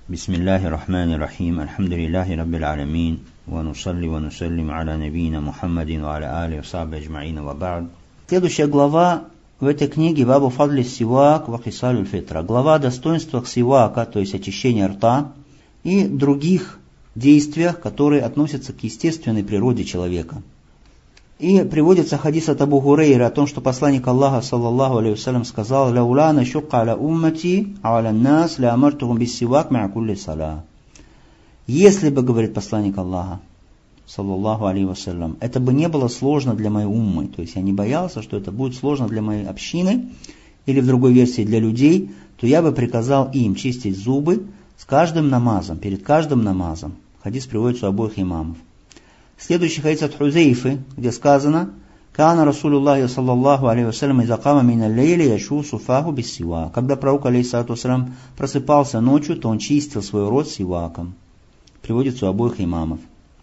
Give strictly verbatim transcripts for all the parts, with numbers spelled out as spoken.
Бисмиллахи рахмани рахим. Альхамдулиллахи раббил аламин. Ва нусалли ва нусаллим аля набийна Мухаммадин ва аля али ва сахби аджмаин ва ба'д. Следующая глава в этой книге Бабу фадли сивак ва хисалюль фитра. Глава о достоинствах сивака, то есть очищения рта, и других действиях, которые относятся к естественной природе человека. И приводится хадис от Абу Хурейра о том, что посланник Аллаха, саллаллаху алейхи вассалям, сказал: «Лаула нашукка аля уммати, аля нас, ля амартухум биссивак мя кулли саля». Если бы, говорит посланник Аллаха, саллаллаху алейхи вассалям, это бы не было сложно для моей уммы, то есть я не боялся, что это будет сложно для моей общины, или в другой версии для людей, то я бы приказал им чистить зубы с каждым намазом, перед каждым намазом. Хадис приводится у обоих имамов. Следующий хадис от Хузейфы, где сказано: «Кана Расулуллахи саллаллаху алейхи вассалям иза кама мина лейли яшу суфаху без сива». Когда пророк алейхиссалату вассалям просыпался ночью, то он чистил свой рот сиваком. Приводится у обоих имамов.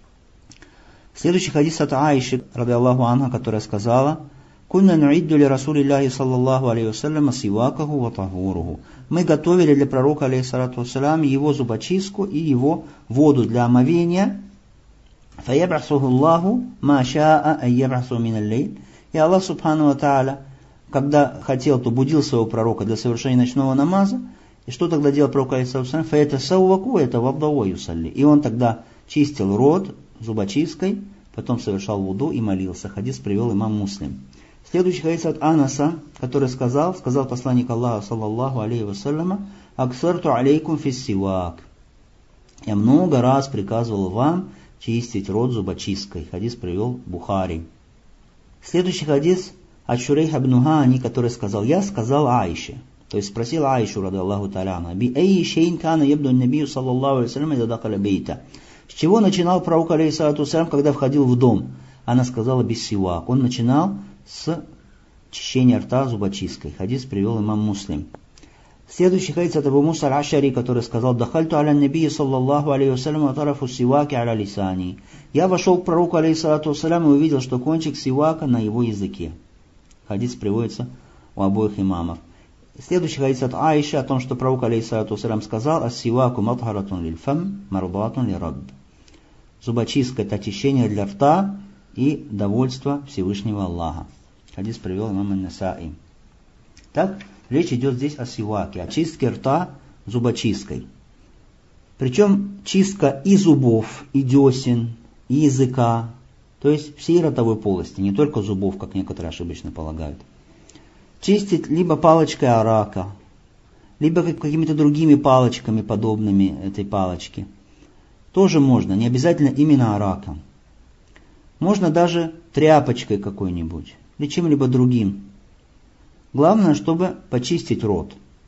Следующий хадис от Аиши, ради Аллаху анха, которая сказала: «Кунна нуидду ли Расулиллахи саллаллаху алейхи вассалям сивакаху ва тахуруху». Мы готовили для пророка алейхиссалату вассалям его зубочистку и его воду для омовения. فَيَبْعَثُهُ اللَّهُ مَا شَاءَ أَن يَبْعَثُ مِنَ اللَّيْلِ. И Аллах субхану ва тааля, когда хотел, то будил своего пророка для совершения ночного намаза. И что тогда делал пророк алейхиссалату вассалям? فَيَتَسَوَّكُ يَتَوَضَّأُ وَيُصَلِّ. И он тогда чистил рот зубочисткой, потом совершал вуду и молился. Хадис привел имам Муслим. Следующий хадис от Анаса, который сказал, сказал посланник Аллаха, саллаллаху алейхи вассаляма: «Аксарту алейкум фиссивак». Я много раз приказывал вам чистить рот зубочисткой. Хадис привел Бухари. Следующий хадис от Шурейха ибн Гани, который сказал: я сказал Аише, то есть спросил Аишу, ради Аллаху та'аля, би ай шейн кана ябду набию саллаллаху алейхи вассалям ида дахаля бейта. С чего начинал пророк алейхиссалату вассалям, когда входил в дом? Она сказала: без сивак. Он начинал с чищения рта зубочисткой. Хадис привел имам Муслим. Следующий хадис от Абу Муса аль-Ашари, который сказал: «Дахальту аля набии саллаллаху алейхи вассалям ва тарафу сиваки аля лисани». Я вошел к пророку алейхиссалату вассалям и увидел, что кончик сивака на его языке. Хадис приводится у обоих имамов. Следующий хадис от Аиши о том, что пророк алейхиссалату вассалям сказал: «Ас-сиваку матхаратун лиль-фам, мардатун ли-рабб». Зубочистка — это очищение для рта и довольство Всевышнего Аллаха. Хадис привел имам ан-Насаи. Так, речь идет здесь о сиваке, о чистке рта зубочисткой. Причем чистка и зубов, и десен, и языка, то есть всей ротовой полости, не только зубов, как некоторые ошибочно полагают. Чистить либо палочкой арака, либо какими-то другими палочками, подобными этой палочке. Тоже можно, не обязательно именно араком. Можно даже тряпочкой какой-нибудь, или чем-либо другим. Главное, чтобы почистить рот.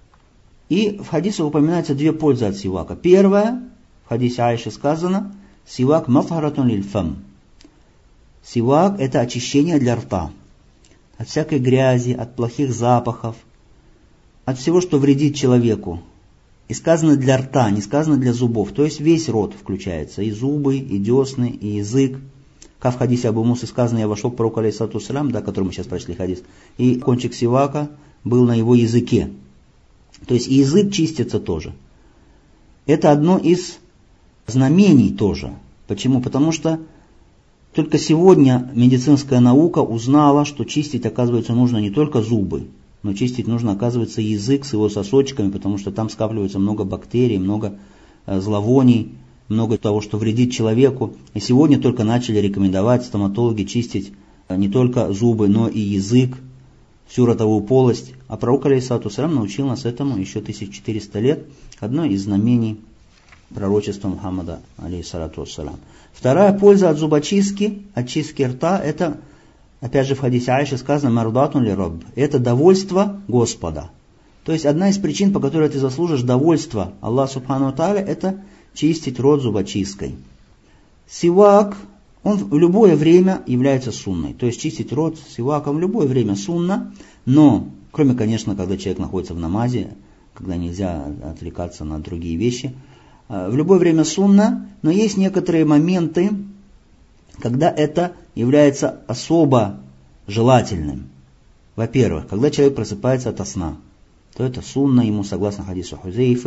И в хадисе упоминаются две пользы от сивака. Первое, в хадисе Аиши сказано: сивак матхаратун лиль-фам. Сивак — это очищение для рта. От всякой грязи, от плохих запахов, от всего, что вредит человеку. И сказано для рта, не сказано для зубов. То есть весь рот включается. И зубы, и десны, и язык. Как в хадисе Абу Мусы сказано: я вошел к пророку алейхиссалату вассалям, да, который мы сейчас прочли хадис, и кончик сивака был на его языке. То есть и язык чистится тоже. Это одно из знамений тоже. Почему? Потому что только сегодня медицинская наука узнала, что чистить, оказывается, нужно не только зубы, но чистить нужно, оказывается, язык с его сосочками, потому что там скапливается много бактерий, много зловоний, много того, что вредит человеку. И сегодня только начали рекомендовать стоматологи чистить не только зубы, но и язык, всю ротовую полость. А пророк алейхиссалату вассалям научил нас этому еще тысяча четыреста лет. Одно из знамений пророчества Мухаммада алейхиссалату вассалям. Вторая польза от зубочистки, от чистки рта, это, опять же в хадисе Аиши сказано: мардатун ли-рабб. Это довольство Господа. То есть одна из причин, по которой ты заслужишь довольство Аллаха субхану ва тааля, это чистить рот зубочисткой. Сивак, он в любое время является сунной. То есть чистить рот сиваком в любое время сунна, но, кроме, конечно, когда человек находится в намазе, когда нельзя отвлекаться на другие вещи, в любое время сунна, но есть некоторые моменты, когда это является особо желательным. Во-первых, когда человек просыпается ото сна, то это сунна ему, согласно хадису Хузейфы,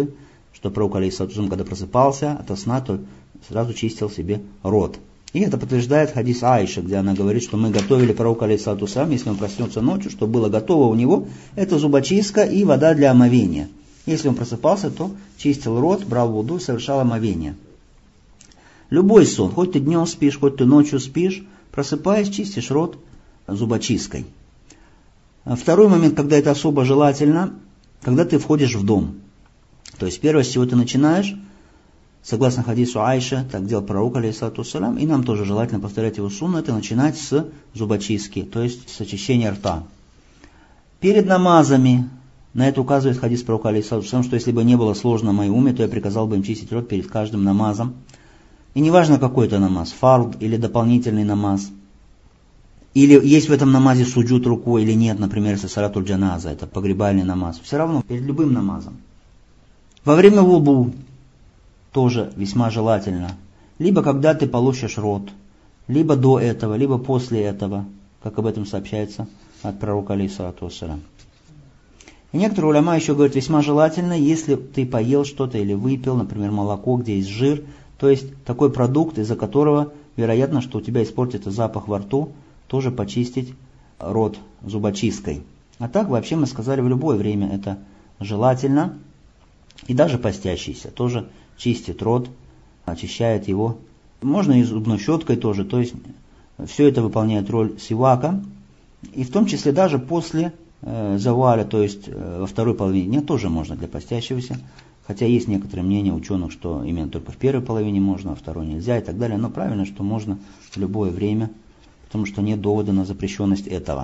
что пророк, алейхиссалату, когда просыпался от сна, то сразу чистил себе рот. И это подтверждает хадис Аиши, где она говорит, что мы готовили пророку, алейхиссалату, если он проснется ночью, что было готово у него, это зубочистка и вода для омовения. Если он просыпался, то чистил рот, брал вуду и совершал омовение. Любой сон, хоть ты днем спишь, хоть ты ночью спишь, просыпаясь, чистишь рот зубочисткой. Второй момент, когда это особо желательно, когда ты входишь в дом. То есть первое, с чего ты начинаешь, согласно хадису Айши, так делал пророк, алейхиссалату вассалям, и нам тоже желательно повторять его сунну, это начинать с зубочистки, то есть с очищения рта. Перед намазами, на это указывает хадис пророка, алейхиссалату вассалям, что если бы не было сложно в моей уме, то я приказал бы им чистить рот перед каждым намазом. И неважно, какой это намаз, фард или дополнительный намаз, или есть в этом намазе суджуд рукой или нет, например, если салатуль джаназа, это погребальный намаз, все равно перед любым намазом. Во время вуду тоже весьма желательно, либо когда ты полощешь рот, либо до этого, либо после этого, как об этом сообщается от пророка, алейхиссалату вассалям. И некоторые уляма еще говорят, весьма желательно, если ты поел что-то или выпил, например, молоко, где есть жир, то есть такой продукт, из-за которого вероятно, что у тебя испортится запах во рту, тоже почистить рот зубочисткой. А так вообще мы сказали, в любое время это желательно. И даже постящийся тоже чистит рот, очищает его. Можно и зубной щеткой тоже, то есть все это выполняет роль сивака. И в том числе даже после э, заваля, то есть э, во второй половине дня тоже можно для постящегося. Хотя есть некоторые мнения ученых, что именно только в первой половине можно, а второй нельзя и так далее. Но правильно, что можно в любое время, потому что нет довода на запрещенность этого.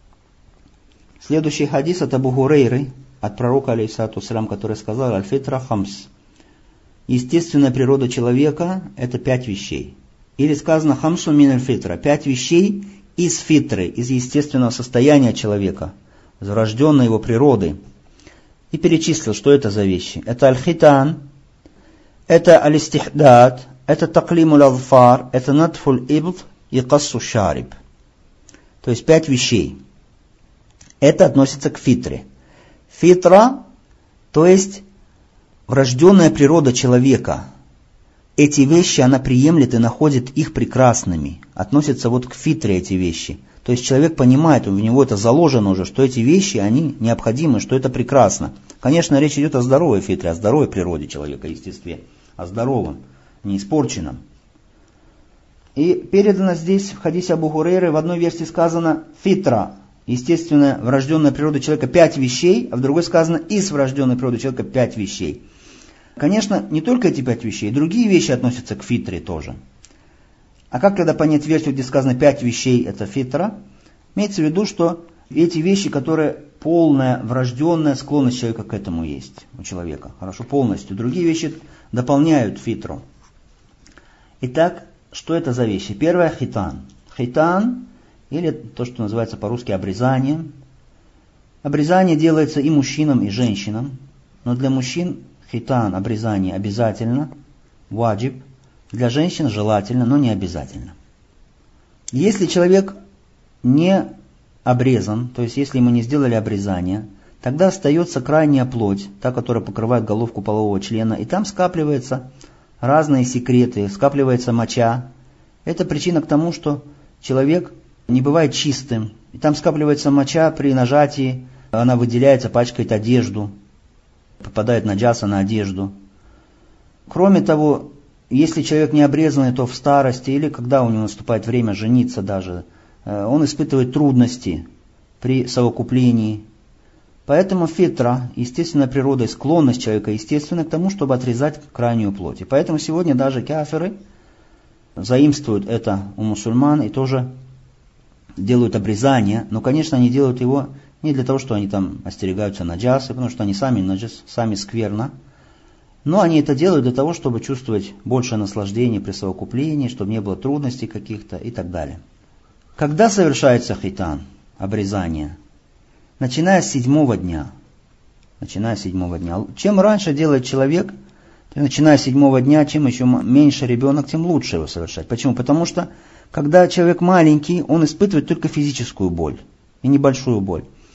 Следующий хадис от Абу Хурейры, от пророка, алейхиссалату вассалям, который сказал: «Аль-фитра хамс». Естественная природа человека – это пять вещей. Или сказано «хамсу мин аль-фитра» – пять вещей из фитры, из естественного состояния человека, из врожденной его природы. И перечислил, что это за вещи. Это аль-хитан, это аль-истихдад, это таклимуль алфар, это надфуль ибд и кассу шариб. То есть пять вещей. Это относится к фитре. Фитра, то есть врожденная природа человека. Эти вещи она приемлет и находит их прекрасными. Относятся вот к фитре эти вещи. То есть человек понимает, у него это заложено уже, что эти вещи, они необходимы, что это прекрасно. Конечно, речь идет о здоровой фитре, о здоровой природе человека, естестве, о здоровом, не испорченном. И передано здесь в хадисе Абу Хурейры, в одной версии сказано «фитра», естественная врожденная природа человека, пять вещей, а в другой сказано «из врожденной природы человека пять вещей». Конечно, не только эти пять вещей, другие вещи относятся к фитре тоже. А как тогда понять версию, где сказано пять вещей, это фитра? Имеется в виду, что эти вещи, которые полная, врожденная склонность человека к этому есть, у человека. Хорошо, полностью. Другие вещи дополняют фитру. Итак, что это за вещи? Первое – хитан. Хитан, или то, что называется по-русски обрезание. Обрезание делается и мужчинам, и женщинам. Но для мужчин хитан, обрезание обязательно, ваджиб. Для женщин желательно, но не обязательно. Если человек не обрезан, то есть если мы не сделали обрезание, тогда остается крайняя плоть, та, которая покрывает головку полового члена, и там скапливаются разные секреты, скапливается моча. Это причина к тому, что человек не бывает чистым. И там скапливается моча при нажатии, она выделяется, пачкает одежду, попадает наджаса на одежду. Кроме того, если человек не обрезанный, то в старости или когда у него наступает время жениться даже, он испытывает трудности при совокуплении. Поэтому фитра, естественная природа и склонность человека, естественно, к тому, чтобы отрезать крайнюю плоть. И поэтому сегодня даже кафиры заимствуют это у мусульман и тоже делают обрезание. Но, конечно, они делают его не для того, что они там остерегаются наджасы, потому что они сами наджас, сами скверно. Но они это делают для того, чтобы чувствовать большее наслаждение при совокуплении, чтобы не было трудностей каких-то и так далее. Когда совершается хитан, обрезание? Начиная с седьмого дня. Начиная с седьмого дня. Чем раньше делает человек, начиная с седьмого дня, чем еще меньше ребенок, тем лучше его совершать. Почему? Потому что, когда человек маленький, он испытывает только физическую боль и небольшую боль.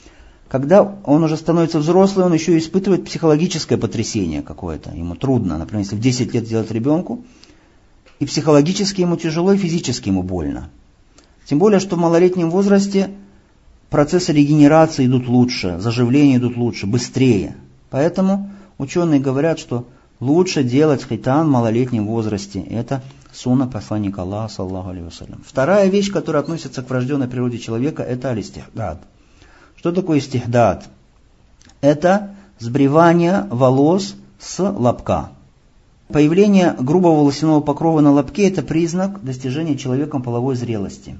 Когда он уже становится взрослым, он еще испытывает психологическое потрясение какое-то. Ему трудно, например, если в десять лет делать ребенку, и психологически ему тяжело, и физически ему больно. Тем более, что в малолетнем возрасте процессы регенерации идут лучше, заживления идут лучше, быстрее. Поэтому ученые говорят, что лучше делать хитан в малолетнем возрасте. Это сунна посланника Аллаха, саллаллаху алейхи вассалям. Вторая вещь, которая относится к врожденной природе человека, это аль-истихдад. Что такое истихдад? Это сбривание волос с лобка. Появление грубого волосяного покрова на лобке – это признак достижения человеком половой зрелости.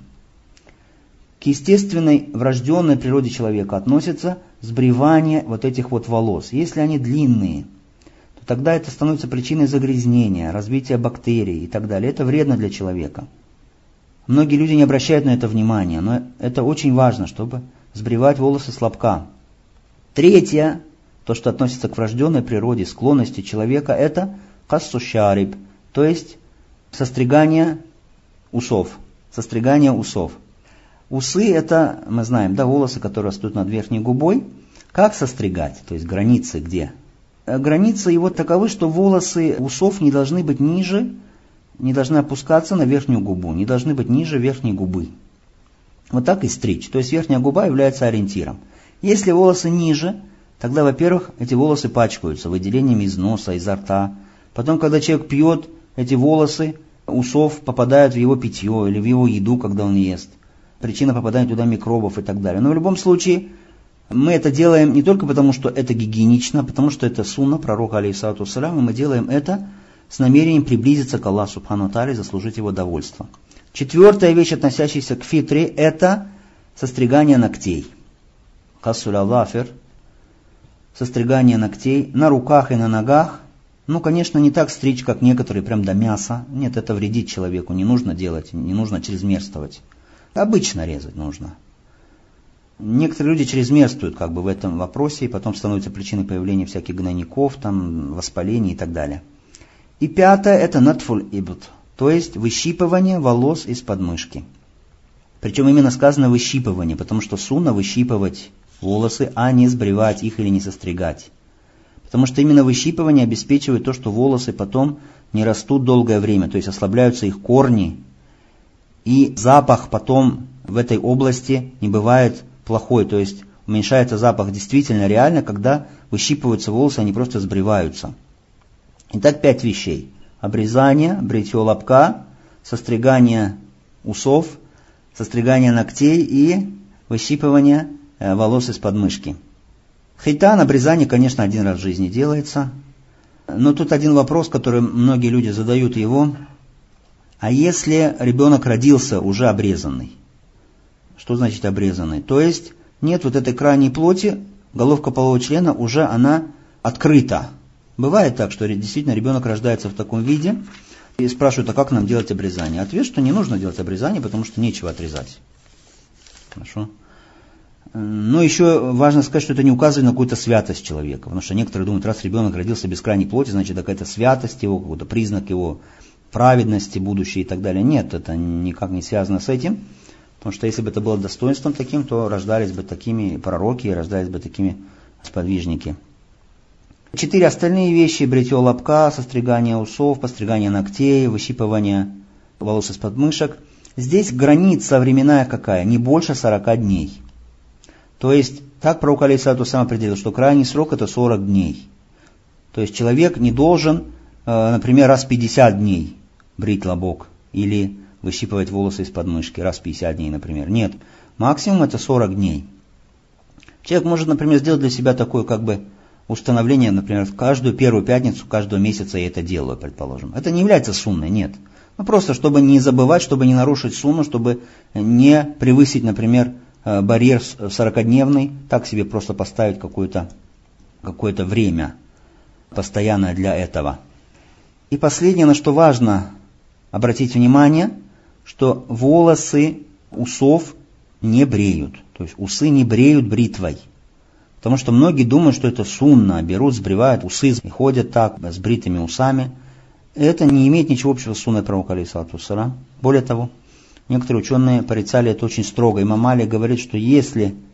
К естественной врожденной природе человека относится сбривание вот этих вот волос. Если они длинные, то тогда это становится причиной загрязнения, развития бактерий и так далее. Это вредно для человека. Многие люди не обращают на это внимания, но это очень важно, чтобы сбривать волосы с лобка. Третье, то, что относится к врожденной природе, склонности человека, это кассу шариб, то есть состригание усов. Состригание усов. Усы это, мы знаем, да, волосы, которые растут над верхней губой. Как состригать? То есть границы где? Границы его таковы, что волосы усов не должны быть ниже, не должны опускаться на верхнюю губу, не должны быть ниже верхней губы. Вот так и стричь. То есть верхняя губа является ориентиром. Если волосы ниже, тогда, во-первых, эти волосы пачкаются выделениями из носа, изо рта. Потом, когда человек пьет, эти волосы усов попадают в его питье или в его еду, когда он ест. Причина попадания туда микробов и так далее. Но в любом случае, мы это делаем не только потому, что это гигиенично, потому что это сунна пророка, алейхиссалату вассалям, и мы делаем это с намерением приблизиться к Аллаху субхану ва тааля и заслужить его довольство. Четвертая вещь, относящаяся к фитре, это состригание ногтей. Кассуль аллафир, состригание ногтей на руках и на ногах. Ну, конечно, не так стричь, как некоторые, прям до мяса. Нет, это вредит человеку, не нужно делать, не нужно чрезмерствовать. Обычно резать нужно. Некоторые люди чрезмерствуют как бы в этом вопросе, и потом становятся причиной появления всяких гнойников, там, воспалений и так далее. И пятое, это натфуль ибт, то есть выщипывание волос из подмышки. Причем именно сказано выщипывание, потому что сунна выщипывать волосы, а не сбривать их или не состригать. Потому что именно выщипывание обеспечивает то, что волосы потом не растут долгое время, то есть ослабляются их корни, и запах потом в этой области не бывает плохой, то есть уменьшается запах действительно реально, когда выщипываются волосы, они просто сбриваются. Итак, пять вещей. Обрезание, бритье лобка, состригание усов, состригание ногтей и выщипывание волос из подмышки. Хитан, обрезание, конечно, один раз в жизни делается. Но тут один вопрос, который многие люди задают его. А если ребенок родился уже обрезанный? Что значит обрезанный? То есть нет вот этой крайней плоти, головка полового члена уже она открыта. Бывает так, что действительно ребенок рождается в таком виде, и спрашивают, а как нам делать обрезание? Ответ, что не нужно делать обрезание, потому что нечего отрезать. Хорошо? Но еще важно сказать, что это не указывает на какую-то святость человека, потому что некоторые думают, раз ребенок родился без крайней плоти, значит какая-то святость его, какой-то признак его праведности будущей и так далее. Нет, это никак не связано с этим, потому что если бы это было достоинством таким, то рождались бы такими пророки и рождались бы такими сподвижники. Четыре остальные вещи: бритье лобка, состригание усов, постригание ногтей, выщипывание волос из подмышек. Здесь граница временная какая? Не больше сорока дней. То есть, так пророк алейхиссалату вассалям определил, что крайний срок это сорок дней. То есть человек не должен, например, раз в пятьдесят дней брить лобок или выщипывать волосы из подмышки, раз в пятьдесят дней, например. Нет, максимум это сорок дней. Человек может, например, сделать для себя такое как бы установление, например, в каждую первую пятницу каждого месяца я это делаю, предположим. Это не является сунной, нет. Ну просто, чтобы не забывать, чтобы не нарушить сунну, чтобы не превысить, например, барьер сорокадневный, так себе просто поставить какое-то, какое-то время постоянное для этого. И последнее, на что важно обратить внимание, что волосы усов не бреют. То есть усы не бреют бритвой. Потому что многие думают, что это сунна, берут, сбривают усы и ходят так, с бритыми усами. Это не имеет ничего общего с сунной пророка, алейхиссалату вассалям. Более того, некоторые ученые порицали это очень строго. Имам Малик говорит, что если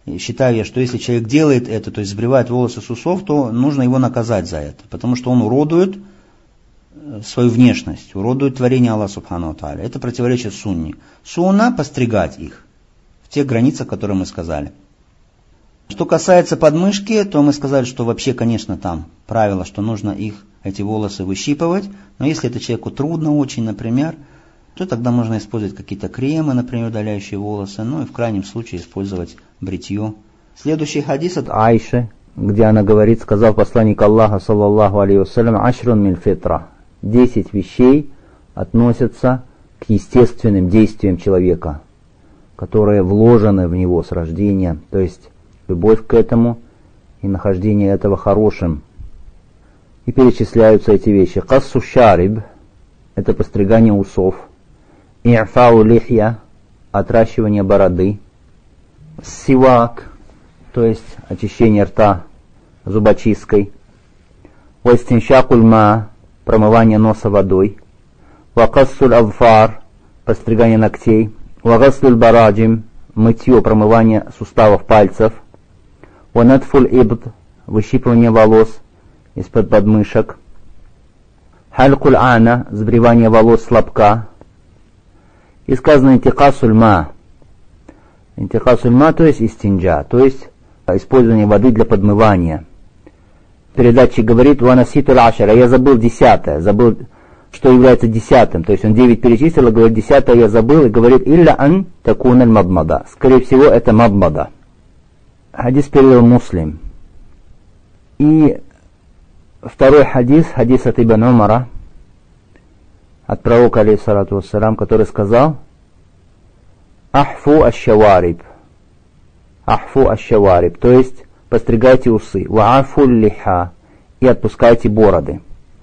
считаю я, что если человек делает это, то есть сбривает волосы с усов, то нужно его наказать за это, потому что он уродует свою внешность, уродует творение Аллаха Субхану ва Тааля. Это противоречит сунне. Сунна – постригать их в тех границах, которые мы сказали. Что касается подмышки, то мы сказали, что вообще, конечно, там правило, что нужно их, эти волосы выщипывать, но если это человеку трудно очень, например, то тогда можно использовать какие-то кремы, например, удаляющие волосы, ну и в крайнем случае использовать бритье. Следующий хадис от Айши, где она говорит, сказал посланник Аллаха, саллаллаху алейхи вассалям, ашрун мин фитра. Десять вещей относятся к естественным действиям человека, которые вложены в него с рождения, то есть любовь к этому и нахождение этого хорошим. И перечисляются эти вещи. Кассу шариб – это постригание усов. И'фау лихья – отращивание бороды. Сивак – то есть очищение рта зубочисткой. Вастиншакуль ма – промывание носа водой. Вакассуль авфар – постригание ногтей. Вагаслуль бараджим – мытье, промывание суставов пальцев. Ванатфуль ибд – выщипывание волос из-под подмышек. Халькуль ана – сбривание волос с лобка. И сказано интикасуль ма. Интикасуль ма, то есть истинджа, то есть использование воды для подмывания. Передатчик говорит, ванаситуль ашара, я забыл десятое, забыл, что является десятым. То есть он девять перечислил, и говорит, десятое я забыл, и говорит, илля ан такуналь мадмада. Скорее всего, это мадмада. Хадис перевел Муслим. И второй хадис, хадис от Ибн Умара, от пророка, алейхиссалату вассалям, который сказал, ахфу аш-шавариб, ахфу аш-шавариб, то есть постригайте усы, ваафу лиха, и отпускайте бороды.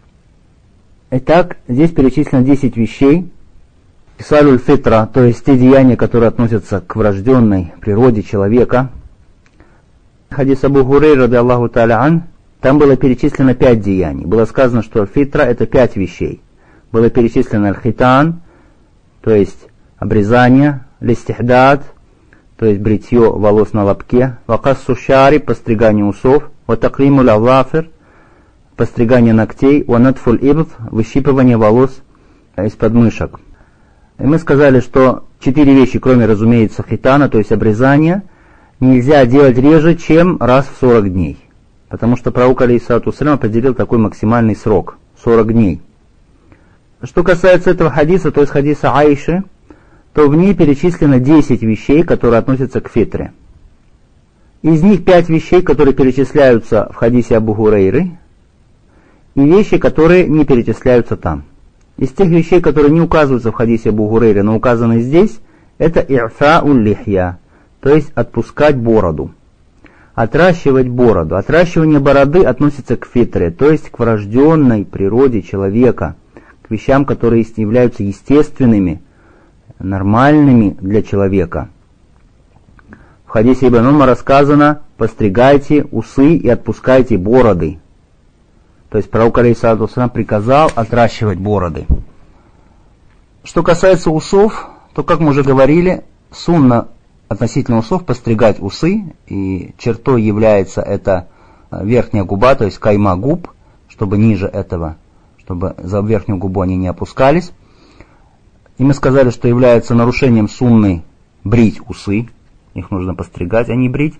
Итак, здесь перечислено десять вещей. Кисалюль фитра, то есть те деяния, которые относятся к врожденной природе человека. Хадис Абу Хурейра, ради Аллаху та'аля ан, там было перечислено пять деяний. Было сказано, что фитра это пять вещей. Было перечислено аль-хитан, то есть обрезание, листихдад, то есть бритье волос на лобке, вакассу шари, постригание усов, ватакримуль аллафир, постригание ногтей, ванатфуль ибд, выщипывание волос из подмышек. И мы сказали, что четыре вещи, кроме, разумеется, хитана, то есть обрезания, нельзя делать реже, чем раз в сорок дней. Потому что пророк, алейхиссалату вассалям, определил такой максимальный срок – сорок дней. Что касается этого хадиса, то есть хадиса Айши, то в ней перечислено десять вещей, которые относятся к фитре. Из них пять вещей, которые перечисляются в хадисе Абу Хурейры, и вещи, которые не перечисляются там. Из тех вещей, которые не указываются в хадисе Абу Хурейры, но указаны здесь, это и'фа'уль лихья, то есть отпускать бороду. Отращивать бороду. Отращивание бороды относится к фитре, то есть к врожденной природе человека, к вещам, которые являются естественными, нормальными для человека. В хадисе Ибн Умара сказано, постригайте усы и отпускайте бороды. То есть пророк, алейхиссалату вассалям, приказал отращивать бороды. Что касается усов, то, как мы уже говорили, сунна относительно усов постригать усы, и чертой является это верхняя губа, то есть кайма губ, чтобы ниже этого, чтобы за верхнюю губу они не опускались. И мы сказали, что является нарушением сунны брить усы, их нужно постригать, а не брить.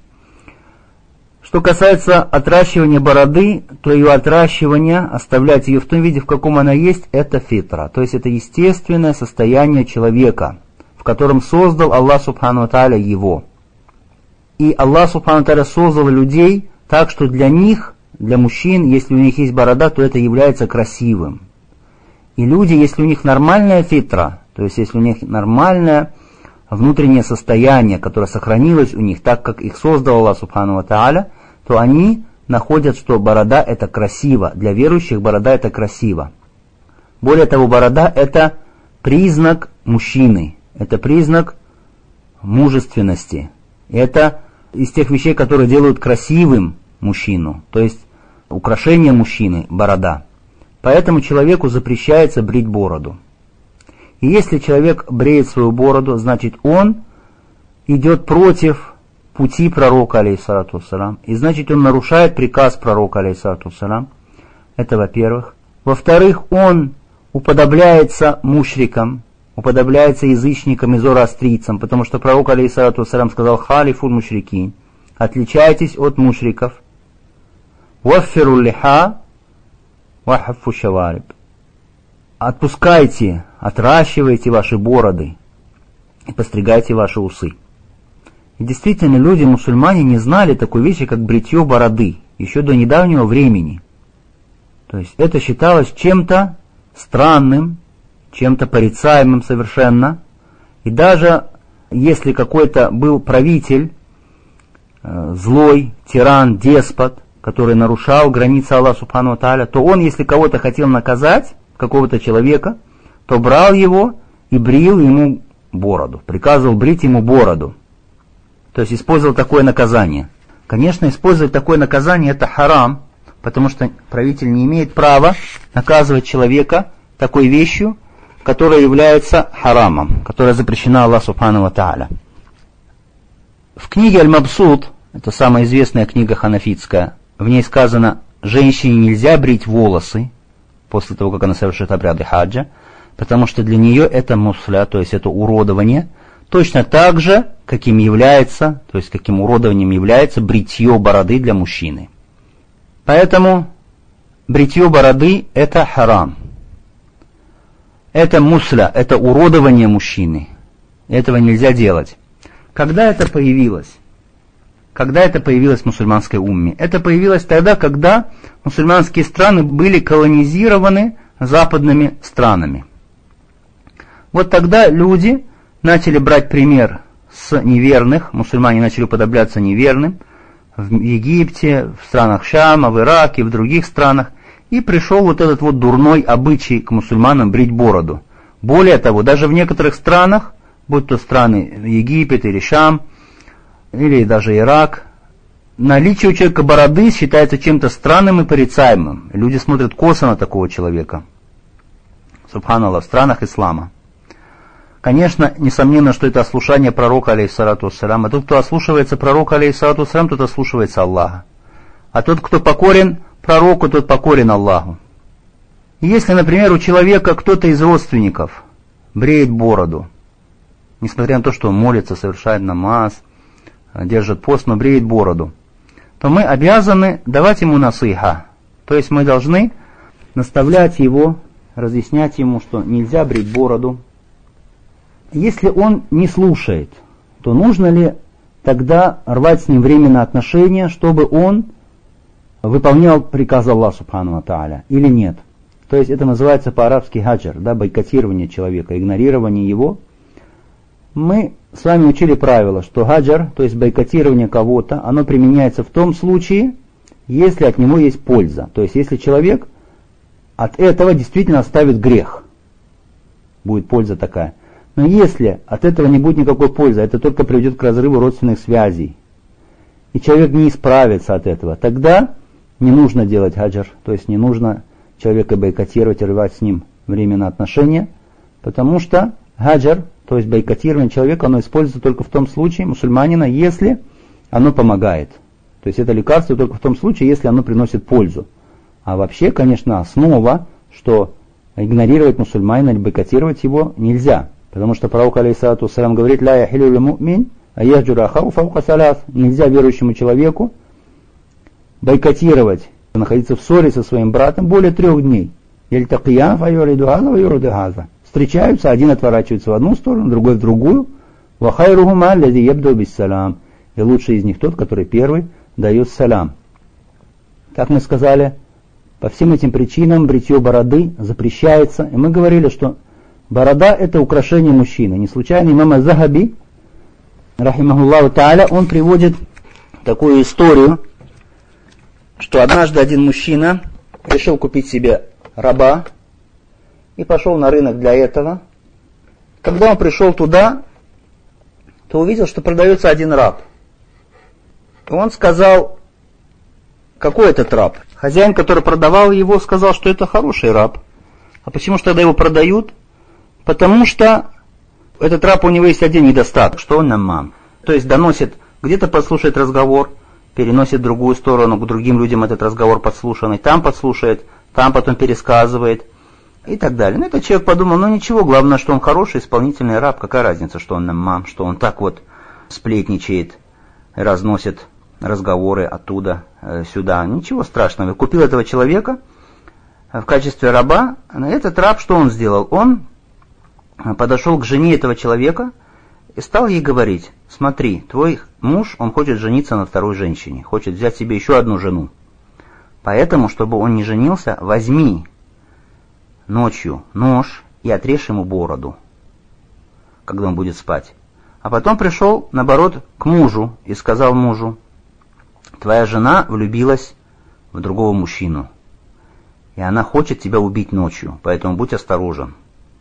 Что касается отращивания бороды, то ее отращивание, оставлять ее в том виде, в каком она есть, это фитра, то есть это естественное состояние человека, в котором создал Аллах Субхану ва Тааля его. И Аллах Субхану ва Тааля создал людей так, что для них, для мужчин, если у них есть борода, то это является красивым. И люди, если у них нормальная фитра, то есть если у них нормальное внутреннее состояние, которое сохранилось у них так, как их создал Аллах Субхану ва Тааля, то они находят, что борода это красиво. Для верующих борода это красиво. Более того, борода это признак мужчины. Это признак мужественности. Это из тех вещей, которые делают красивым мужчину. То есть украшение мужчины – борода. Поэтому человеку запрещается брить бороду. И если человек бреет свою бороду, значит он идет против пути пророка, алейхиссалату вассалам, и значит он нарушает приказ пророка, алейхиссалату вассалам. Это во-первых. Во-вторых, он уподобляется мушрикам, уподобляется язычникам и зороастрийцам, потому что пророк, алейхиссалату вассалам, сказал: халифуль мушрикин, отличайтесь от мушриков. Ваффиру лиха вахаффу шавариб. Отпускайте, отращивайте ваши бороды и постригайте ваши усы. И действительно, люди, мусульмане, не знали такой вещи, как бритье бороды, еще до недавнего времени. То есть это считалось чем-то странным, чем-то порицаемым совершенно. И даже если какой-то был правитель, э, злой, тиран, деспот, который нарушал границы Аллаха субхану ва тааля, то он, если кого-то хотел наказать, какого-то человека, то брал его и брил ему бороду, приказывал брить ему бороду. То есть использовал такое наказание. Конечно, использовать такое наказание это харам, потому что правитель не имеет права наказывать человека такой вещью, которая является харамом, которая запрещена Аллаху субхану ва тааля. В книге Аль-Мабсут, это самая известная книга ханафитская, в ней сказано: женщине нельзя брить волосы после того, как она совершит обряды хаджа, потому что для нее это мусля, то есть это уродование, точно так же, каким является, то есть каким уродованием является бритье бороды для мужчины. Поэтому бритье бороды это харам. Это мусля, это уродование мужчины. Этого нельзя делать. Когда это появилось? Когда это появилось в мусульманской умме? Это появилось тогда, когда мусульманские страны были колонизированы западными странами. Вот тогда люди начали брать пример с неверных, мусульмане начали уподобляться неверным в Египте, в странах Шама, в Ираке, в других странах, и пришел вот этот вот дурной обычай к мусульманам брить бороду. Более того, даже в некоторых странах, будь то страны Египет или Шам, или даже Ирак, наличие у человека бороды считается чем-то странным и порицаемым. Люди смотрят косо на такого человека. Субханаллах, в странах ислама. Конечно, несомненно, что это ослушание пророка, алейхиссалату вассалам. А тот, кто ослушивается пророка, алейхиссалату вассалам, тот ослушивается Аллаха. А тот, кто покорен пророку, тот покорен Аллаху. И если, например, у человека кто-то из родственников бреет бороду, несмотря на то, что он молится, совершает намаз, держит пост, но бреет бороду, то мы обязаны давать ему насыха. То есть мы должны наставлять его, разъяснять ему, что нельзя брить бороду. Если он не слушает, то нужно ли тогда рвать с ним временно отношения, чтобы он выполнял приказ Аллаха субхану ва тааля, или нет? То есть это называется по-арабски хаджар, да, бойкотирование человека, игнорирование его. Мы с вами учили правило, что хаджар, то есть бойкотирование кого-то, оно применяется в том случае, если от него есть польза. То есть если человек от этого действительно оставит грех, будет польза такая. Но если от этого не будет никакой пользы, это только приведет к разрыву родственных связей, и человек не исправится от этого, тогда не нужно делать хаджар, то есть не нужно человека бойкотировать и рвать с ним временно отношения, потому что хаджар, то есть бойкотирование человека, оно используется только в том случае, мусульманина, если оно помогает. То есть это лекарство только в том случае, если оно приносит пользу. А вообще, конечно, основа, что игнорировать мусульманина или бойкотировать его нельзя. Потому что пророк, алейхиссалату вассалям, говорит: «Ля яхилю лил му'мин, а яхджура ахаху фаука саляс». Нельзя верующему человеку бойкотировать, находиться в ссоре со своим братом более трех дней. Яльтакиян файюриду газа вайюриду газа. Встречаются, один отворачивается в одну сторону, другой в другую. Вахайрухума лязи ябду биссалам. И лучший из них тот, который первый дает салам. Как мы сказали, по всем этим причинам бритье бороды запрещается. И мы говорили, что борода это украшение мужчины. Не случайно имам Аз-Захаби, рахимахуллаху тааля, он приводит такую историю, что однажды один мужчина решил купить себе раба и пошел на рынок для этого. Когда он пришел туда, то увидел, что продается один раб. И он сказал: какой этот раб? Хозяин, который продавал его, сказал, что это хороший раб. А почему же тогда его продают? Потому что этот раб, у него есть один недостаток, что он намам. То есть доносит где-то подслушает разговор, переносит в другую сторону, к другим людям этот разговор подслушанный, там подслушает, там потом пересказывает и так далее. Ну, этот человек подумал, ну ничего, главное, что он хороший исполнительный раб, какая разница, что он наммам, что он так вот сплетничает, разносит разговоры оттуда э, сюда. Ничего страшного. Купил этого человека в качестве раба. Этот раб, что он сделал? Он подошел к жене этого человека и стал ей говорить: смотри, твой муж, он хочет жениться на второй женщине, хочет взять себе еще одну жену. Поэтому, чтобы он не женился, возьми ночью нож и отрежь ему бороду, когда он будет спать. А потом пришел, наоборот, к мужу и сказал мужу: твоя жена влюбилась в другого мужчину, и она хочет тебя убить ночью, поэтому будь осторожен.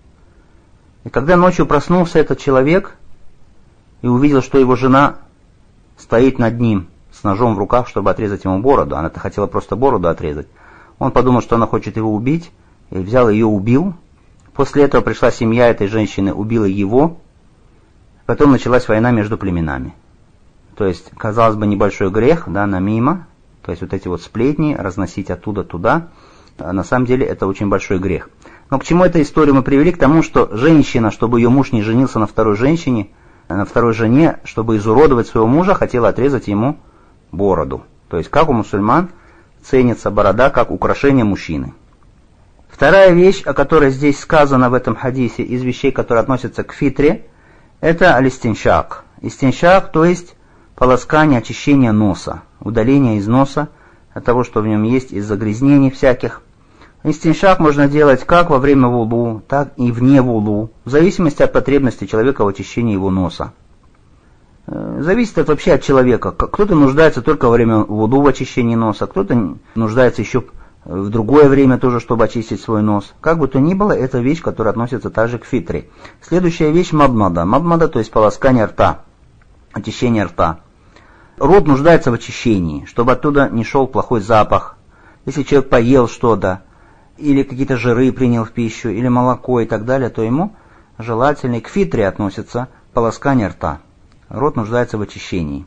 И когда ночью проснулся этот человек и увидел, что его жена стоит над ним с ножом в руках, чтобы отрезать ему бороду, она-то хотела просто бороду отрезать, он подумал, что она хочет его убить, и взял ее, убил. После этого пришла семья этой женщины, убила его. Потом началась война между племенами. То есть, казалось бы, небольшой грех, да, намима, то есть вот эти вот сплетни, разносить оттуда туда, а на самом деле это очень большой грех. Но к чему эту историю мы привели? К тому, что женщина, чтобы ее муж не женился на второй женщине, на второй жене, чтобы изуродовать своего мужа, хотела отрезать ему бороду. То есть, как у мусульман ценится борода как украшение мужчины. Вторая вещь, о которой здесь сказано в этом хадисе, из вещей, которые относятся к фитре, это алистиншак. Истиншак, то есть полоскание, очищение носа, удаление из носа от того, что в нем есть, из загрязнений всяких. Истиншак можно делать как во время вуду, так и вне вуду, в зависимости от потребности человека в очищении его носа. Зависит это вообще от человека. Кто-то нуждается только во время вуду в очищении носа, кто-то нуждается еще в другое время тоже, чтобы очистить свой нос. Как бы то ни было, это вещь, которая относится также к фитре. Следующая вещь — мадмада. Мадмада, то есть полоскание рта, очищение рта. Рот нуждается в очищении, чтобы оттуда не шел плохой запах. Если человек поел что-то, или какие-то жиры принял в пищу, или молоко и так далее, то ему желательно, и к фитре относится полоскание рта. Рот нуждается в очищении.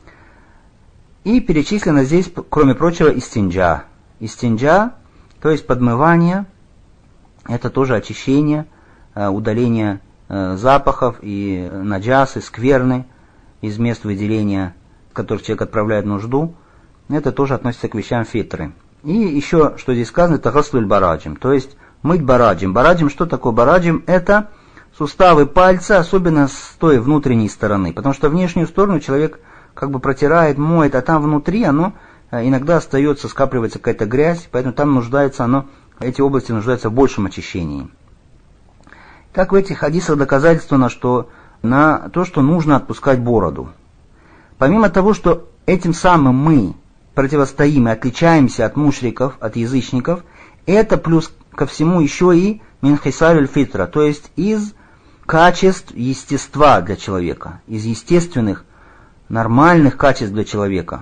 И перечислено здесь, кроме прочего, истинджа. Истинджа, то есть подмывание, это тоже очищение, удаление запахов и наджасы, скверны из мест выделения, в которых человек отправляет нужду. Это тоже относится к вещам фитры. И еще, что здесь сказано, это гаслуль бараджим, то есть мыть бараджим. Бараджим, что такое бараджим? Это суставы пальца, особенно с той внутренней стороны, потому что внешнюю сторону человек как бы протирает, моет, а там внутри оно иногда остается, скапливается какая-то грязь, поэтому там нуждается оно, эти области нуждаются в большем очищении. Так в этих хадисах доказательственно, что на то, что нужно отпускать бороду. Помимо того, что этим самым мы противостоим и отличаемся от мушриков, от язычников, это плюс ко всему еще и мин хисаль фитра, то есть из качеств естества для человека, из естественных, нормальных качеств для человека.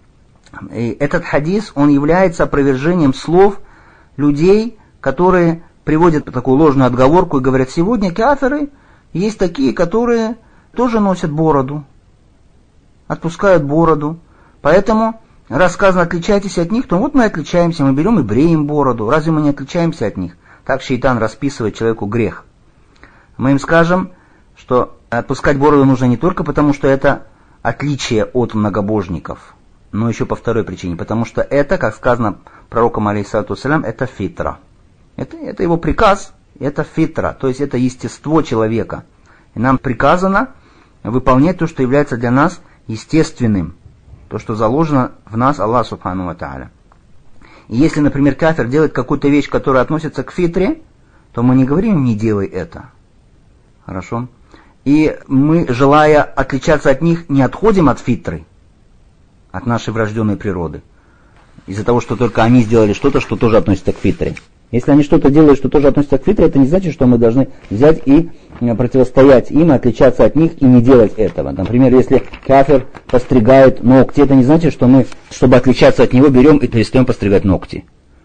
И этот хадис, он является опровержением слов людей, которые приводят такую ложную отговорку и говорят: сегодня кафиры есть такие, которые тоже носят бороду, отпускают бороду, поэтому раз сказано отличайтесь от них, то вот мы отличаемся, мы берем и бреем бороду, разве мы не отличаемся от них? Так шейтан расписывает человеку грех. Мы им скажем, что отпускать бороду нужно не только потому, что это отличие от многобожников, но еще по второй причине, потому что это, как сказано пророком алейхиссалату вассалям, это фитра. Это, это его приказ, это фитра, то есть это естество человека. И нам приказано выполнять то, что является для нас естественным, то, что заложено в нас Аллах субхану ва тааля. И если, например, кафир делает какую-то вещь, которая относится к фитре, то мы не говорим: не делай это. Хорошо? И мы, желая отличаться от них, не отходим от фитры, от нашей врожденной природы, из-за того, что только они сделали что-то, что тоже относится к фитре. Если они что-то делают, что тоже относится к фитре, это не значит, что мы должны взять и противостоять им, отличаться от них и не делать этого. Например, если кафир постригает ногти, это не значит, что мы, чтобы отличаться от него, берем и перестаем постригать ногти.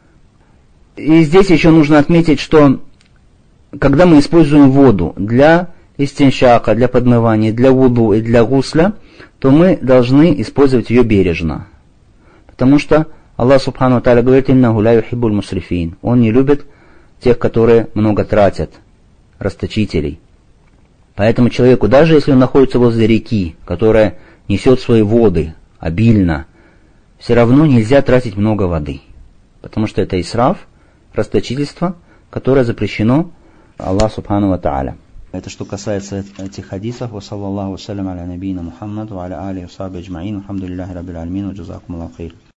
И здесь еще нужно отметить, что когда мы используем воду для истиншака, для подмывания, для вуду и для гусля, то мы должны использовать ее бережно. Потому что Аллах Субхану ва Тааля говорит: «Иннаху ля юхиббуль мусрифин». Он не любит тех, которые много тратят, расточителей. Поэтому человеку, даже если он находится возле реки, которая несет свои воды обильно, все равно нельзя тратить много воды. Потому что это исраф, расточительство, которое запрещено Аллах Субхану ва Тааля. Это что касается этих хадисов. Ва саллаллаху салям аля набийна Мухаммад ва аля алихи ва сахбихи аджмаин. Алхамдулиллахи раббил аламин ва джазакумуллаху хайр.